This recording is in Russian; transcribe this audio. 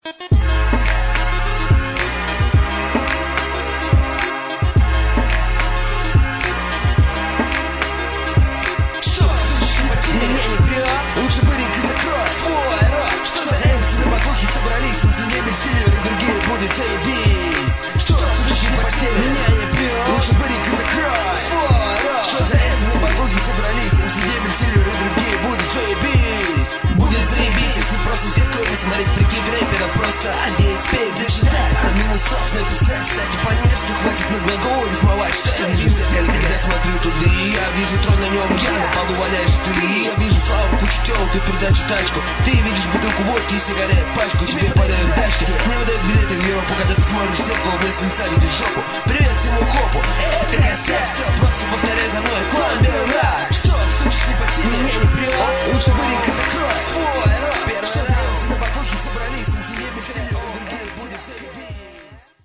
Лучше быренько закрой свой рот. Что за эмси на баклухе собрались? Инцидент сильвер и другие будет заебись. Что слышишь по теме? Меня не прет. Лучше быренько закрой свой рот. Что за эмси на баклухе собрались? Инцидент сильвер и другие будет заебись. Будет заебись, если просто сетку не смотреть, прийти в рэпера, просто одеть, спеть, зачитать. А минусов написать, кстати, понять, что хватит на глагол рифмовать. Что я вижу, когда смотрю туда, и я вижу трон на нем, я на полу валяешь ты. Я вижу славу, кучу телок и передачу тачку. Ты видишь бутылку водки и сигарет, пачку, тебе подают тачки. Не выдают билеты в Европу, когда ты смотришь в зеркало, вместо лица видишь жопу. Привет всему хопу,